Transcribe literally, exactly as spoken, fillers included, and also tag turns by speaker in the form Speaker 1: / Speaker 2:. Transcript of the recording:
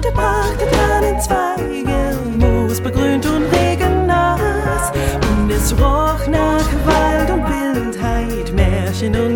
Speaker 1: der Park der Tannenzweige, Moos begrünt und regennass. Und es roch nach Wald und Wildheit, Märchen und